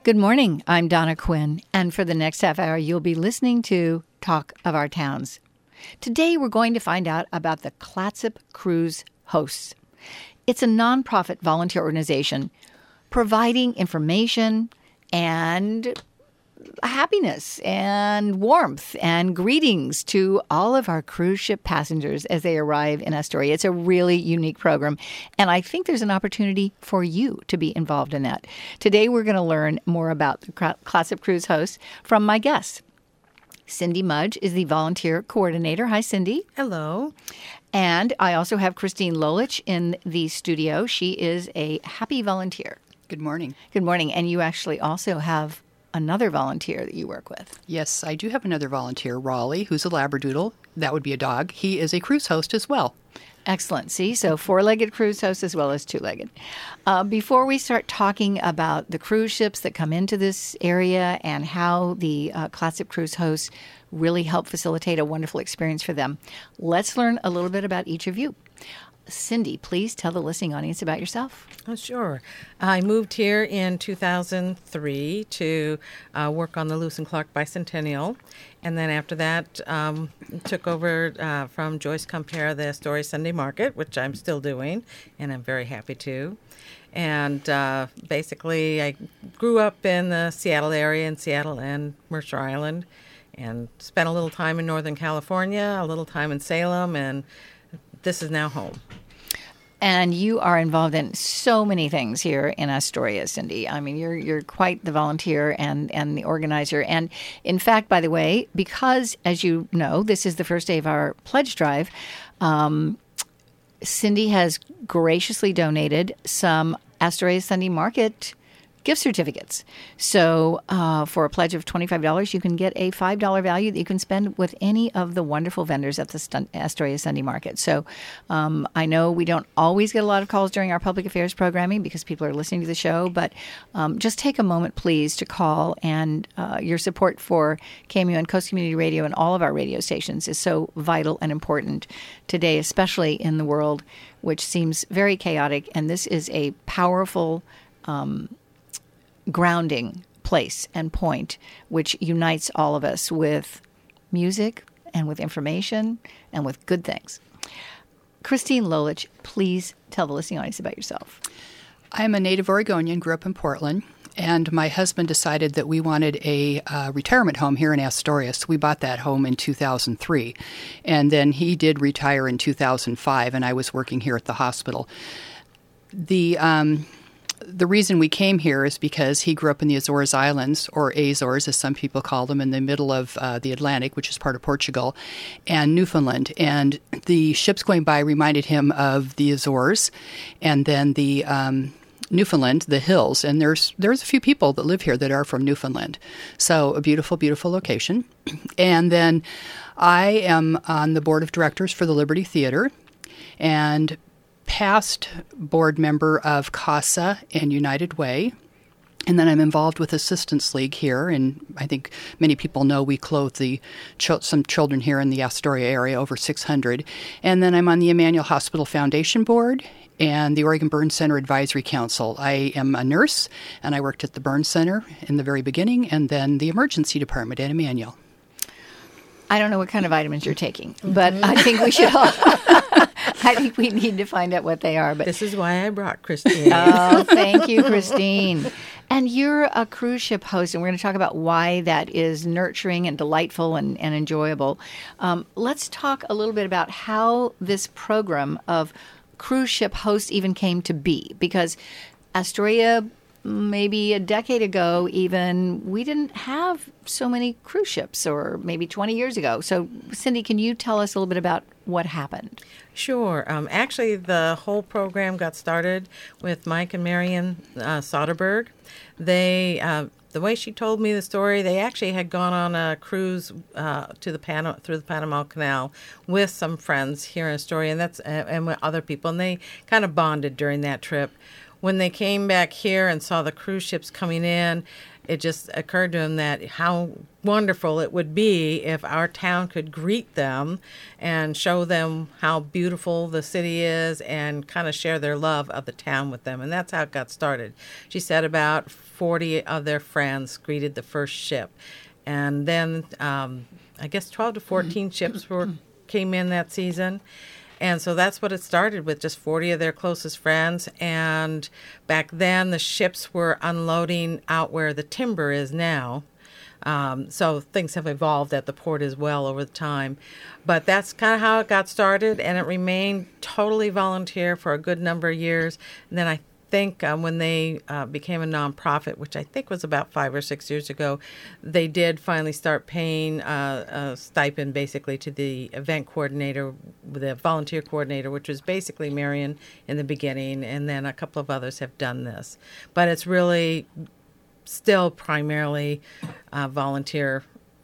Good morning. I'm Donna Quinn, and for the next half hour, you'll be listening to Talk of Our Towns. Today, we're going to find out about the Clatsop Cruise Hosts. It's a nonprofit volunteer organization providing information and happiness and warmth and greetings to all of our cruise ship passengers as they arrive in Astoria. It's a really unique program, and I think there's an opportunity for you to be involved in that. Today, we're going to learn more about the Clatsop Cruise Hosts from my guests. Cindy Mudge is the volunteer coordinator. Hi, Cindy. Hello. And I also have Christine Lolich in the studio. She is a happy volunteer. Good morning. Good morning. And you actually also have another volunteer that you work with. Yes, I do have another volunteer, Raleigh, who's a Labradoodle. That would be a dog. He is a cruise host as well. Excellent. See, so four-legged cruise host as well as two-legged. Before we start talking about the cruise ships that come into this area and how the Clatsop Cruise hosts really help facilitate a wonderful experience for them, let's learn a little bit about each of you. Cindy, please tell the listening audience about yourself. Oh, sure. I moved here in 2003 to work on the Lewis and Clark Bicentennial. And then after that, took over from Joyce Compere the Astoria Sunday Market, which I'm still doing, and I'm very happy to. And basically, I grew up in the Seattle area, in Seattle and Mercer Island, and spent a little time in Northern California, a little time in Salem, and this is now home. And you are involved in so many things here in Astoria, Cindy. I mean, you're quite the volunteer and the organizer. And in fact, by the way, because, as you know, this is the first day of our pledge drive, Cindy has graciously donated some Astoria Sunday Market gift certificates. So for a pledge of $25, you can get a $5 value that you can spend with any of the wonderful vendors at the Astoria Sunday Market. So I know we don't always get a lot of calls during our public affairs programming because people are listening to the show, but just take a moment, please, to call. And your support for KMU and Coast Community Radio and all of our radio stations is so vital and important today, especially in the world, which seems very chaotic. And this is a powerful grounding place and point which unites all of us with music and with information and with good things. Christine Lolich, please tell the listening audience about yourself. I'm a native Oregonian, grew up in Portland, and my husband decided that we wanted a retirement home here in Astoria, so we bought that home in 2003. And then he did retire in 2005, and I was working here at the hospital. The reason we came here is because he grew up in the Azores Islands, or Azores, as some people call them, in the middle of the Atlantic, which is part of Portugal, and Newfoundland. And the ships going by reminded him of the Azores, and then the Newfoundland, the hills. And there's a few people that live here that are from Newfoundland. So a beautiful, beautiful location. And then I am on the board of directors for the Liberty Theater, and past board member of CASA and United Way. And then I'm involved with Assistance League here, and I think many people know we clothe some children here in the Astoria area, over 600. And then I'm on the Emmanuel Hospital Foundation Board and the Oregon Burn Center Advisory Council. I am a nurse, and I worked at the Burn Center in the very beginning, and then the emergency department at Emmanuel. I don't know what kind of vitamins you're taking, but I think we should all... I think we need to find out what they are. But this is why I brought Christine. Oh, thank you, Christine. And you're a cruise ship host, and we're going to talk about why that is nurturing and delightful and enjoyable. Let's talk a little bit about how this program of cruise ship hosts even came to be, because Astoria, maybe a decade ago even, we didn't have so many cruise ships, or maybe 20 years ago. So, Cindy, can you tell us a little bit about what happened? Sure. Actually, the whole program got started with Mike and Marion Soderberg. They, the way she told me the story, they actually had gone on a cruise through the Panama Canal with some friends here in Astoria, and with other people, and they kind of bonded during that trip. When they came back here and saw the cruise ships coming in, it just occurred to him that how wonderful it would be if our town could greet them and show them how beautiful the city is and kind of share their love of the town with them. And that's how it got started. She said about 40 of their friends greeted the first ship. And then I guess 12 to 14 ships came in that season. And so that's what it started with, just 40 of their closest friends. And back then, the ships were unloading out where the timber is now. So things have evolved at the port as well over the time. But that's kind of how it got started, and it remained totally volunteer for a good number of years. And then I think when they became a nonprofit, which I think was about 5 or 6 years ago, they did finally start paying a stipend basically to the event coordinator, the volunteer coordinator, which was basically Marion in the beginning, and then a couple of others have done this. But it's really still primarily volunteer,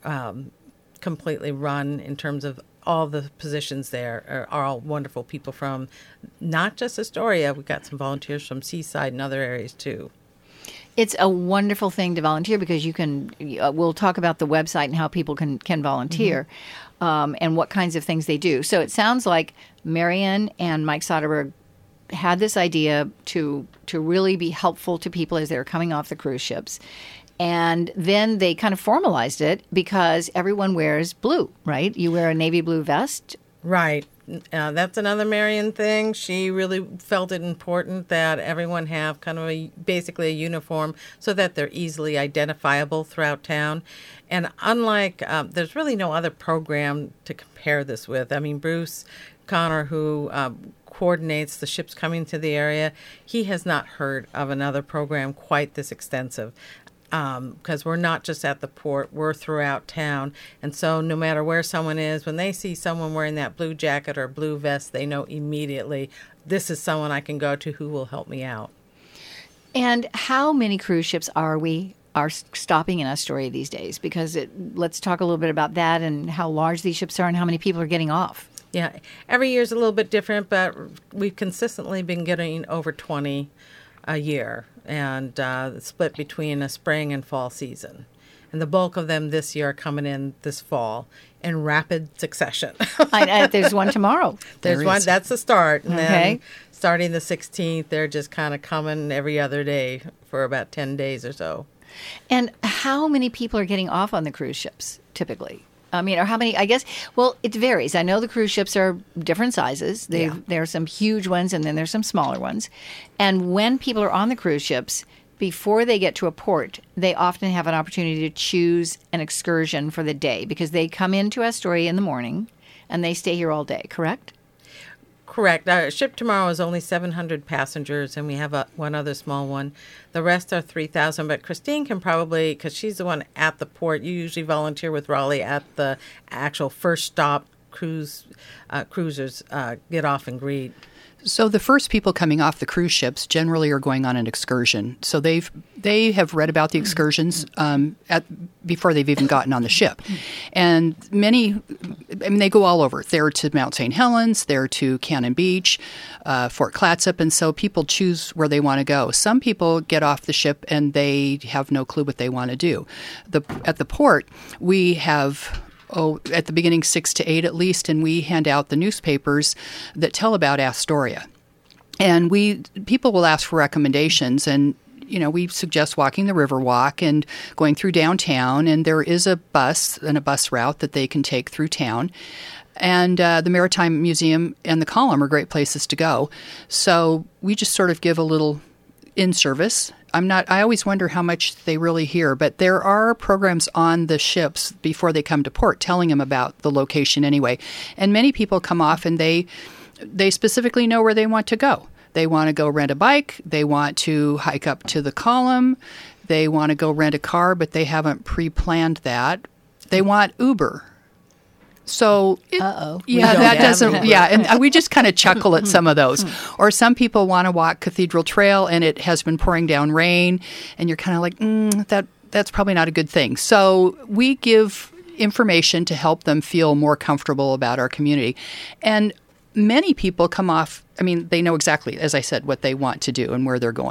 completely run in terms of all the positions there are all wonderful people from not just Astoria. We've got some volunteers from Seaside and other areas too. It's a wonderful thing to volunteer because you can. We'll talk about the website and how people can volunteer, and what kinds of things they do. So it sounds like Marion and Mike Soderberg had this idea to really be helpful to people as they're coming off the cruise ships. And then they kind of formalized it because everyone wears blue, right? You wear a navy blue vest. Right. That's another Marion thing. She really felt it important that everyone have kind of basically a uniform so that they're easily identifiable throughout town. And unlike, there's really no other program to compare this with. I mean, Bruce Connor, who coordinates the ships coming to the area, he has not heard of another program quite this extensive. Because we're not just at the port, we're throughout town. And so no matter where someone is, when they see someone wearing that blue jacket or blue vest, they know immediately, this is someone I can go to who will help me out. And how many cruise ships are stopping in Astoria these days? Because let's talk a little bit about that and how large these ships are and how many people are getting off. Yeah, every year is a little bit different, but we've consistently been getting over 20 a year, and split between a spring and fall season. And the bulk of them this year are coming in this fall in rapid succession. There's one tomorrow. There's one. That's the start. And then starting the 16th, they're just kind of coming every other day for about 10 days or so. And how many people are getting off on the cruise ships typically? I mean, or how many, I guess, well, it varies. I know the cruise ships are different sizes. There are some huge ones and then there's some smaller ones. And when people are on the cruise ships, before they get to a port, they often have an opportunity to choose an excursion for the day because they come into Astoria in the morning and they stay here all day, correct? Correct. Our ship tomorrow is only 700 passengers, and we have one other small one. The rest are 3,000, but Christine can probably, because she's the one at the port, you usually volunteer with Raleigh at the actual first stop cruisers get off and greet. So the first people coming off the cruise ships generally are going on an excursion. So they have read about the excursions before they've even gotten on the ship. And they go all over. They're to Mount St. Helens, they're to Cannon Beach, Fort Clatsop, and so people choose where they want to go. Some people get off the ship and they have no clue what they want to do. At the port, we have at the beginning 6 to 8 at least, and we hand out the newspapers that tell about Astoria. And people will ask for recommendations, and we suggest walking the Riverwalk and going through downtown, and there is a bus route that they can take through town. And the Maritime Museum and the Column are great places to go. So we just sort of give a little in-service. I always wonder how much they really hear, but there are programs on the ships before they come to port telling them about the location anyway. And many people come off and they specifically know where they want to go. They want to go rent a bike. They want to hike up to the Column. They want to go rent a car, but they haven't pre-planned that. They want Uber. So, that doesn't, and we just kind of chuckle at some of those. Or some people want to walk Cathedral Trail and it has been pouring down rain and you're kind of like, that's probably not a good thing. So we give information to help them feel more comfortable about our community. And many people come off, they know exactly, as I said, what they want to do and where they're going.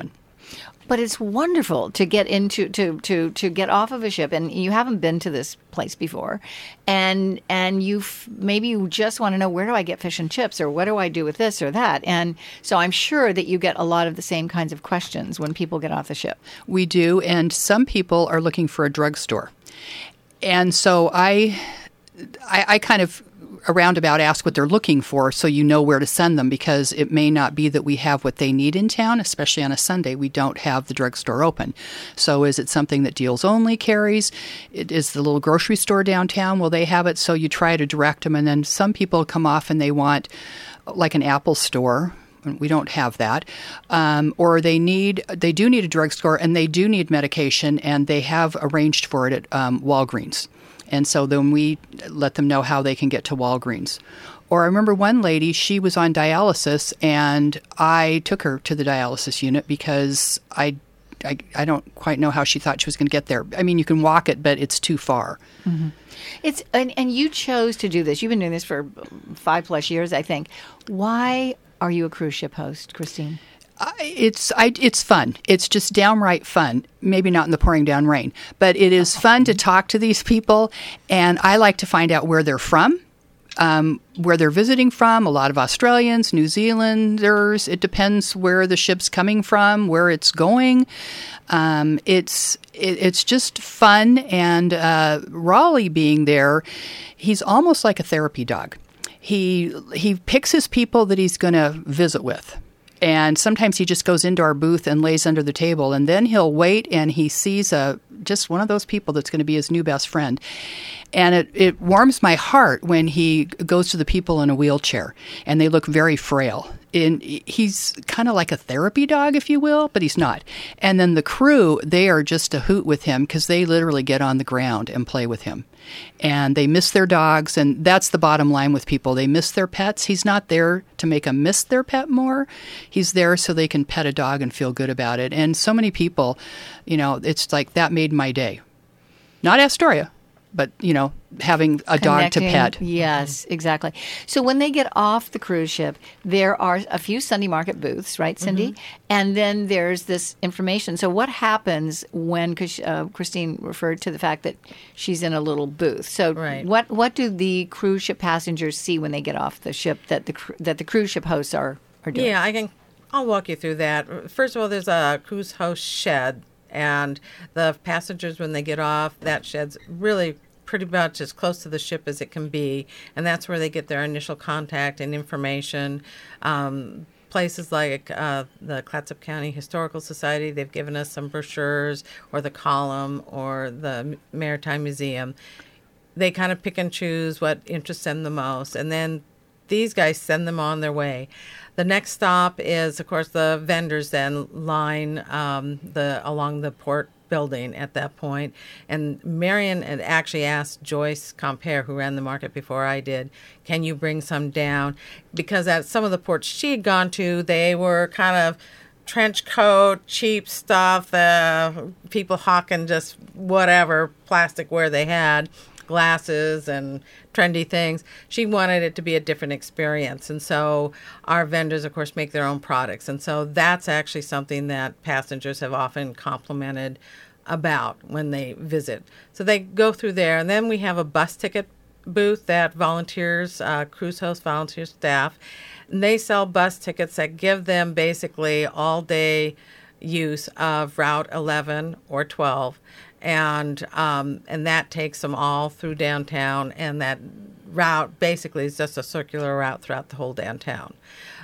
But it's wonderful to get into to get off of a ship, and you haven't been to this place before, and maybe you just want to know, where do I get fish and chips, or what do I do with this or that? And so I'm sure that you get a lot of the same kinds of questions when people get off the ship. We do, and some people are looking for a drugstore, and so I kind of a roundabout ask what they're looking for, so you know where to send them, because it may not be that we have what they need in town, especially on a Sunday. We don't have the drugstore open. So is it something that Deals Only carries? It is the little grocery store downtown. Will they have it? So you try to direct them, and then some people come off and they want like an Apple store. We don't have that. Or they do need a drugstore, and they do need medication, and they have arranged for it at Walgreens. And so then we let them know how they can get to Walgreens. Or I remember one lady, she was on dialysis, and I took her to the dialysis unit because I don't quite know how she thought she was going to get there. I mean, you can walk it, but it's too far. Mm-hmm. And you chose to do this. You've been doing this for 5+ years, I think. Why are you a cruise ship host, Christine? It's fun. It's just downright fun. Maybe not in the pouring down rain, but it is fun to talk to these people, and I like to find out where they're from, where they're visiting from. A lot of Australians, New Zealanders. It depends where the ship's coming from, where it's going. It's just fun, and Raleigh being there, he's almost like a therapy dog. He picks his people that he's going to visit with. And sometimes he just goes into our booth and lays under the table, and then he'll wait and he sees just one of those people that's going to be his new best friend. And it warms my heart when he goes to the people in a wheelchair, and they look very frail. And he's kind of like a therapy dog, if you will, but he's not. And then the crew, they are just a hoot with him, because they literally get on the ground and play with him. And they miss their dogs, and that's the bottom line with people. They miss their pets. He's not there to make them miss their pet more. He's there so they can pet a dog and feel good about it. And so many people, it's like that made my day. Not Astoria, but, having a dog to pet. Yes, exactly. So when they get off the cruise ship, there are a few Sunday market booths, right, Cindy? Mm-hmm. And then there's this information. So what happens when, because Christine referred to the fact that she's in a little booth. So right. What do the cruise ship passengers see when they get off the ship that the cruise ship hosts are doing? Yeah, I'll walk you through that. First of all, there's a cruise host shed. And the passengers, when they get off, that shed's really pretty much as close to the ship as it can be. And that's where they get their initial contact and information. Places like the Clatsop County Historical Society, they've given us some brochures, or the Column, or the Maritime Museum. They kind of pick and choose what interests them the most. And then these guys send them on their way. The next stop is, of course, the vendors then line along the port building at that point. And Marion had actually asked Joyce Compere, who ran the market before I did, can you bring some down? Because at some of the ports she had gone to, they were kind of trench coat, cheap stuff, people hawking just whatever plasticware they had, glasses and trendy things. She wanted it to be a different experience. And so our vendors, of course, make their own products. And so that's actually something that passengers have often complimented about when they visit. So they go through there. And then we have a bus ticket booth that volunteers, cruise host volunteer staff. And they sell bus tickets that give them basically all-day use of Route 11 or 12. And that takes them all through downtown, and that route basically is just a circular route throughout the whole downtown.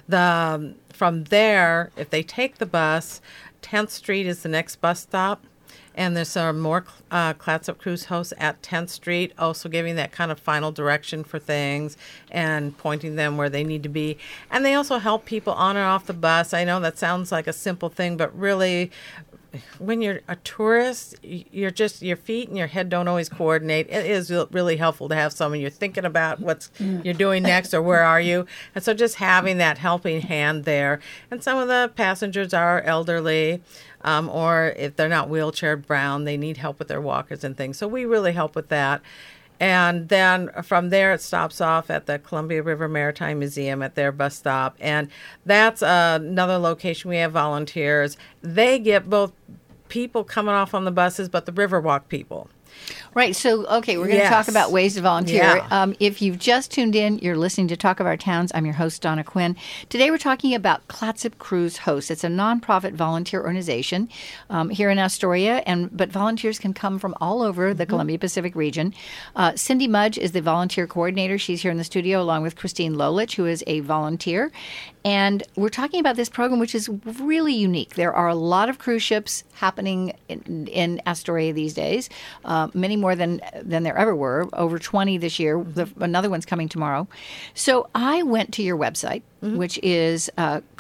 From there, if they take the bus, 10th Street is the next bus stop, and there's some more Clatsop cruise hosts at 10th Street, also giving that kind of final direction for things and pointing them where they need to be. And they also help people on and off the bus. I know that sounds like a simple thing, but really, when you're a tourist, your feet and your head don't always coordinate. It is really helpful to have someone you're thinking about what you're doing next, or where are you. And so just having that helping hand there. And some of the passengers are elderly, or if they're not wheelchair bound, they need help with their walkers and things. So we really help with that. And then from there, it stops off at the Columbia River Maritime Museum at their bus stop. And that's another location we have volunteers. They get both people coming off on the buses, but the Riverwalk people. Right. So, okay, we're going to talk about ways to volunteer. Yeah. If you've just tuned in, you're listening to Talk of Our Towns. I'm your host, Donna Quinn. Today, we're talking about Clatsop Cruise Hosts. It's a nonprofit volunteer organization here in Astoria, but volunteers can come from all over the Columbia Pacific region. Cindy Mudge is the volunteer coordinator. She's here in the studio along with Christine Lolich, who is a volunteer. And we're talking about this program, which is really unique. There are a lot of cruise ships happening in Astoria these days, many more than there ever were, over 20 this year. Another one's coming tomorrow. So I went to your website, which is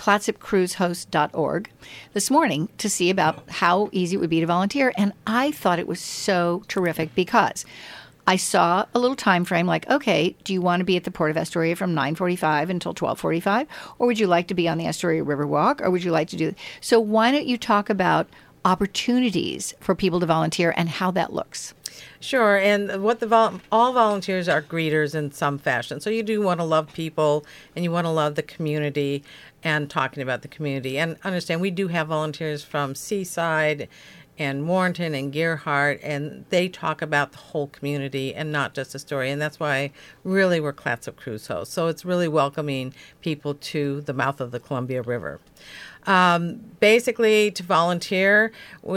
clatsopcruisehost.org, this morning to see about how easy it would be to volunteer. And I thought it was so terrific because I saw a little time frame like, okay, do you want to be at the Port of Astoria from 9:45 until 12:45? Or would you like to be on the Astoria Riverwalk? Or would you like to do... So why don't you talk about opportunities for people to volunteer and how that looks? Sure, and what all volunteers are greeters in some fashion. So you do want to love people, and you want to love the community, and talking about the community. And understand, we do have volunteers from Seaside and Warrenton and Gerhardt, and they talk about the whole community and not just Astoria. And that's why really we're Clatsop Cruise Hosts. So it's really welcoming people to the mouth of the Columbia River. Basically, to volunteer,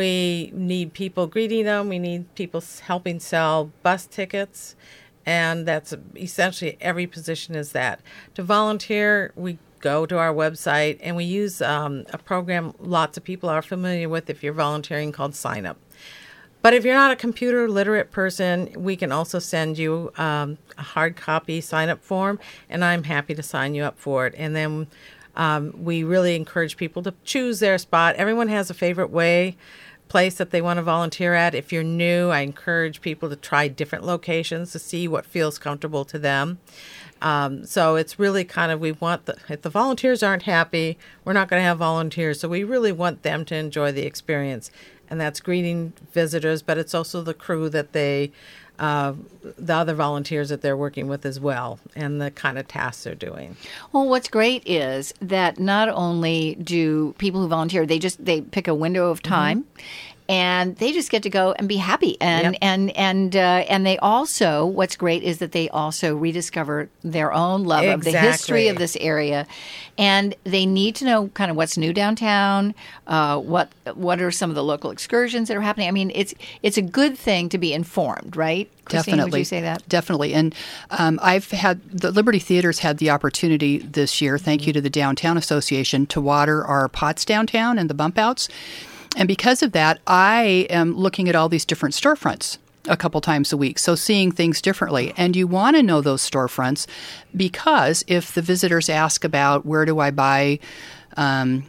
we need people greeting them. We need people helping sell bus tickets. And that's essentially every position is that. To volunteer, we go to our website and we use a program lots of people are familiar with if you're volunteering called Sign Up. But if you're not a computer literate person, we can also send you a hard copy sign up form, and I'm happy to sign you up for it. And then we really encourage people to choose their spot. Everyone has a favorite place that they want to volunteer at. If you're new, I encourage people to try different locations to see what feels comfortable to them. So it's really kind of, if the volunteers aren't happy, we're not going to have volunteers. So we really want them to enjoy the experience. And that's greeting visitors, but it's also the crew that the other volunteers that they're working with as well, and the kind of tasks they're doing. Well, what's great is that not only do people who volunteer, they pick a window of time, and they just get to go and be happy. And they also, what's great is that they also rediscover their own love of the history of this area, and they need to know kind of what's new downtown. What are some of the local excursions that are happening? I mean, it's a good thing to be informed, right? Christine, Definitely. Would you say that? Definitely. And the Liberty Theater's had the opportunity this year, thank you to the Downtown Association, to water our pots downtown and the bump outs. And because of that, I am looking at all these different storefronts a couple times a week, so seeing things differently. And you want to know those storefronts because if the visitors ask about where do I buy, some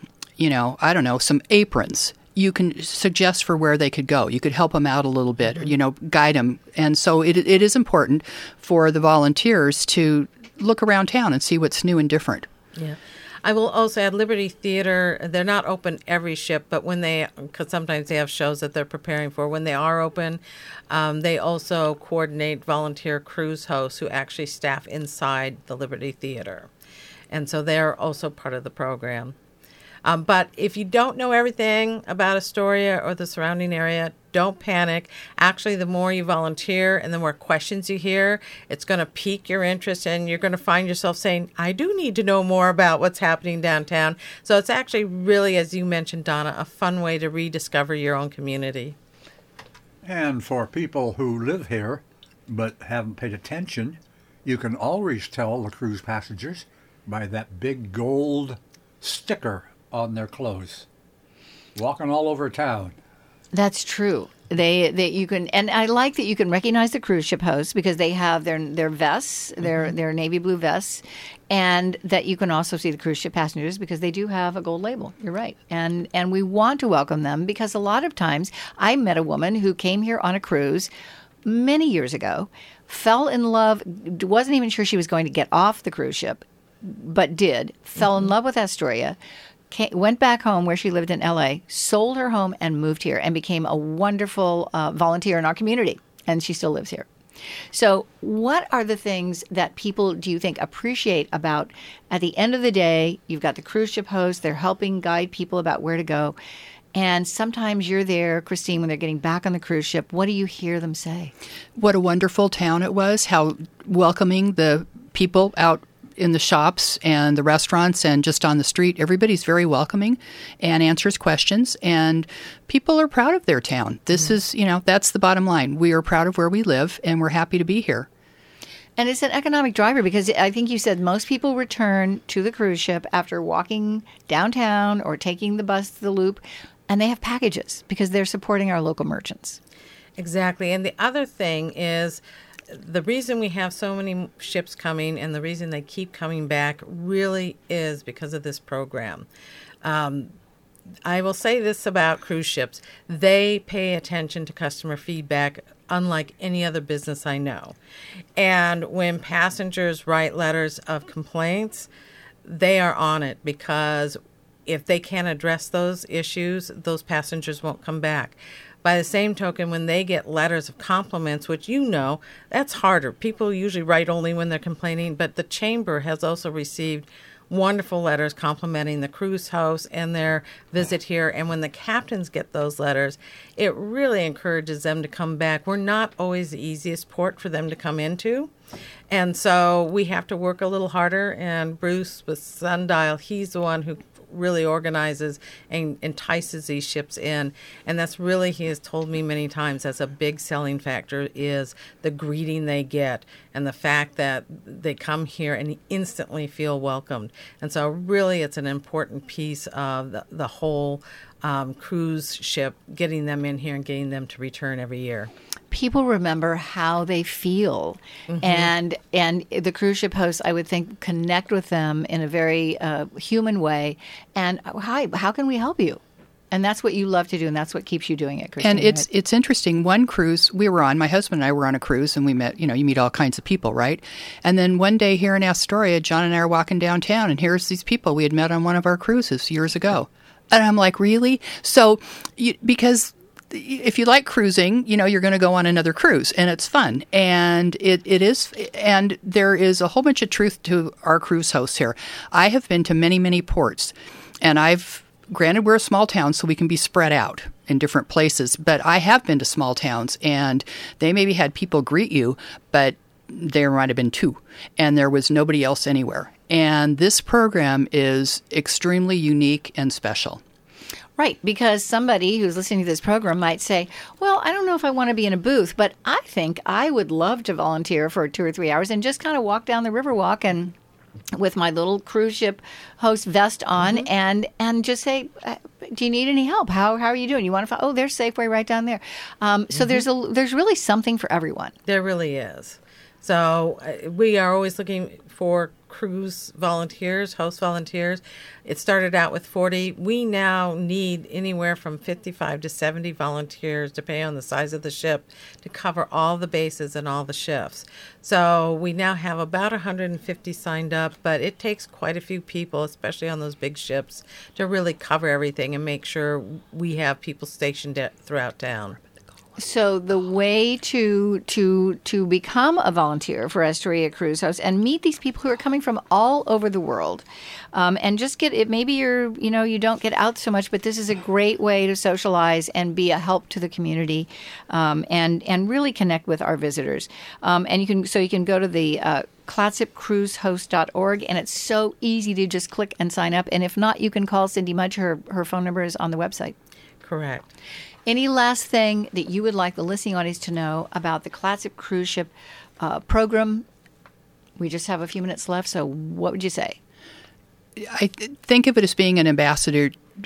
aprons, you can suggest for where they could go. You could help them out a little bit, guide them. And so it is important for the volunteers to look around town and see what's new and different. Yeah. I will also add Liberty Theater, they're not open every ship, but because sometimes they have shows that they're preparing for, when they are open, they also coordinate volunteer cruise hosts who actually staff inside the Liberty Theater. And so they're also part of the program. But if you don't know everything about Astoria or the surrounding area, don't panic. Actually, the more you volunteer and the more questions you hear, it's going to pique your interest, and you're going to find yourself saying, I do need to know more about what's happening downtown. So it's actually really, as you mentioned, Donna, a fun way to rediscover your own community. And for people who live here but haven't paid attention, you can always tell the cruise passengers by that big gold sticker on their clothes, walking all over town. That's true. You can, and I like that you can recognize the cruise ship hosts because they have their vests, their navy blue vests, and that you can also see the cruise ship passengers because they do have a gold label. You're right, and we want to welcome them because a lot of times I met a woman who came here on a cruise many years ago, fell in love, wasn't even sure she was going to get off the cruise ship, but did, fell in love with Astoria. Went back home where she lived in L.A., sold her home and moved here and became a wonderful volunteer in our community. And she still lives here. So, what are the things that people, do you think, appreciate about, at the end of the day, you've got the cruise ship hosts, they're helping guide people about where to go. And sometimes you're there, Christine, when they're getting back on the cruise ship. What do you hear them say? What a wonderful town it was, how welcoming the people out in the shops and the restaurants and just on the street. Everybody's very welcoming and answers questions, and people are proud of their town. This is, that's the bottom line. We are proud of where we live, and we're happy to be here. And it's an economic driver, because I think you said most people return to the cruise ship after walking downtown or taking the bus to the Loop, and they have packages because they're supporting our local merchants. Exactly. And the other thing is, the reason we have so many ships coming and the reason they keep coming back really is because of this program. I will say this about cruise ships. They pay attention to customer feedback unlike any other business I know. And when passengers write letters of complaints, they are on it, because if they can't address those issues, those passengers won't come back. By the same token, when they get letters of compliments, which that's harder. People usually write only when they're complaining, but the Chamber has also received wonderful letters complimenting the cruise hosts and their visit here. And when the captains get those letters, it really encourages them to come back. We're not always the easiest port for them to come into. And so we have to work a little harder. And Bruce with Sundial, he's the one who really organizes and entices these ships in. And that's really, he has told me many times, that's a big selling factor, is the greeting they get and the fact that they come here and instantly feel welcomed. And so really it's an important piece of the whole cruise ship, getting them in here and getting them to return every year. People remember how they feel, and the cruise ship hosts, I would think, connect with them in a very human way. And hi, how can we help you? And that's what you love to do, and that's what keeps you doing it, Christine. And it's interesting. One cruise we were on, my husband and I were on a cruise, and we met, you meet all kinds of people, right? And then one day here in Astoria, John and I are walking downtown, and here's these people we had met on one of our cruises years ago. And I'm like, really? So, because if you like cruising, you're going to go on another cruise, and it's fun. And it is, and there is a whole bunch of truth to our cruise hosts here. I have been to many, many ports, and granted, we're a small town, so we can be spread out in different places, but I have been to small towns, and they maybe had people greet you, but there might have been two, and there was nobody else anywhere. And this program is extremely unique and special. Right, because somebody who's listening to this program might say, well, I don't know if I want to be in a booth, but I think I would love to volunteer for 2 or 3 hours and just kind of walk down the Riverwalk and with my little cruise ship host vest on and just say, do you need any help? How are you doing? You want to find, there's Safeway right down there. So there's really something for everyone. There really is. So we are always looking for cruise volunteers, host volunteers. It started out with 40. We now need anywhere from 55 to 70 volunteers, depending on the size of the ship, to cover all the bases and all the shifts. So we now have about 150 signed up, but it takes quite a few people, especially on those big ships, to really cover everything and make sure we have people stationed throughout town. So the way to become a volunteer for Astoria Cruise Hosts and meet these people who are coming from all over the world, and just get it. Maybe you don't get out so much, but this is a great way to socialize and be a help to the community, and really connect with our visitors. And you can go to the clatsipcruisehost.org, and it's so easy to just click and sign up. And if not, you can call Cindy Mudge. Her phone number is on the website. Correct. Any last thing that you would like the listening audience to know about the Clatsip Cruise Ship program? We just have a few minutes left, so what would you say? I think of it as being an ambassador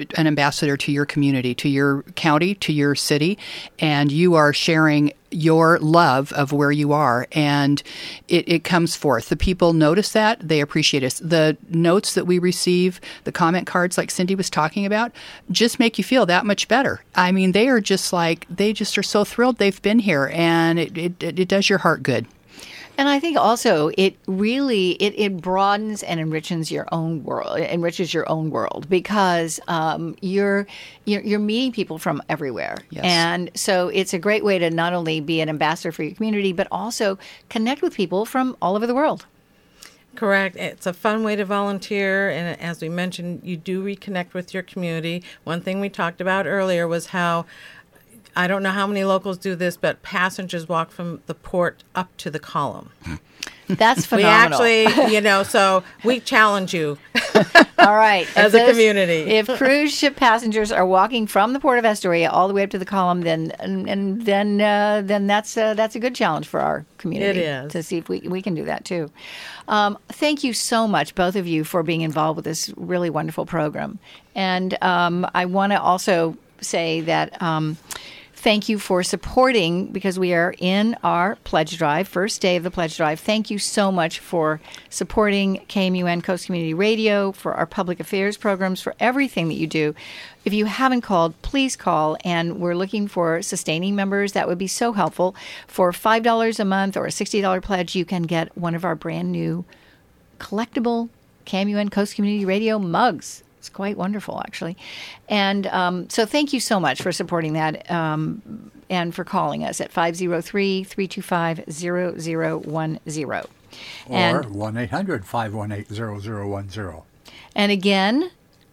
to your community, to your county, to your city, and you are sharing your love of where you are, and it comes forth. The people notice that. They appreciate us. The notes that we receive, the comment cards like Cindy was talking about, just make you feel that much better. I mean, they are just are so thrilled they've been here, and it does your heart good. And I think also it really it broadens and enriches your own world, because you're meeting people from everywhere. Yes. And so it's a great way to not only be an ambassador for your community, but also connect with people from all over the world. Correct. It's a fun way to volunteer, and as we mentioned, you do reconnect with your community. One thing we talked about earlier was how, I don't know how many locals do this, but passengers walk from the port up to the column. That's phenomenal. We actually, so we challenge you. All right. As a community. If cruise ship passengers are walking from the port of Astoria all the way up to the column, then that's a good challenge for our community. It is. To see if we can do that too. Thank you so much, both of you, for being involved with this really wonderful program. And I want to also say that thank you for supporting, because we are in our pledge drive, first day of the pledge drive. Thank you so much for supporting KMUN Coast Community Radio, for our public affairs programs, for everything that you do. If you haven't called, please call, and we're looking for sustaining members. That would be so helpful. For $5 a month or a $60 pledge, you can get one of our brand new collectible KMUN Coast Community Radio mugs. It's quite wonderful, actually. And so thank you so much for supporting that and for calling us at 503-325-0010. Or 1-800-518-0010. And again,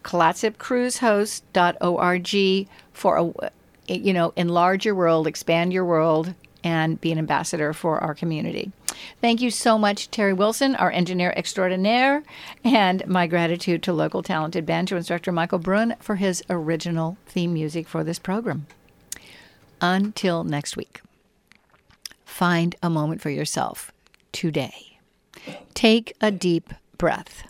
clatsipcruisehost.org for, enlarge your world, expand your world, and be an ambassador for our community. Thank you so much, Terry Wilson, our engineer extraordinaire, and my gratitude to local talented banjo instructor Michael Brun for his original theme music for this program. Until next week, find a moment for yourself today. Take a deep breath.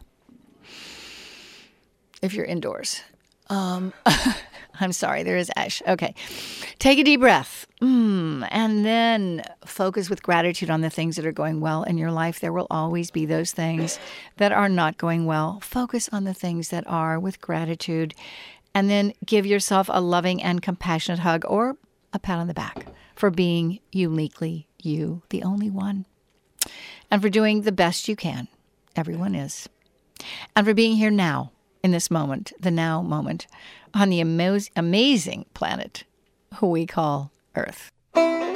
If you're indoors. I'm sorry, there is ash. Okay. Take a deep breath. And then focus with gratitude on the things that are going well in your life. There will always be those things that are not going well. Focus on the things that are with gratitude. And then give yourself a loving and compassionate hug or a pat on the back for being uniquely you, the only one. And for doing the best you can. Everyone is. And for being here now, in this moment, the now moment, on the amazing planet who we call Earth.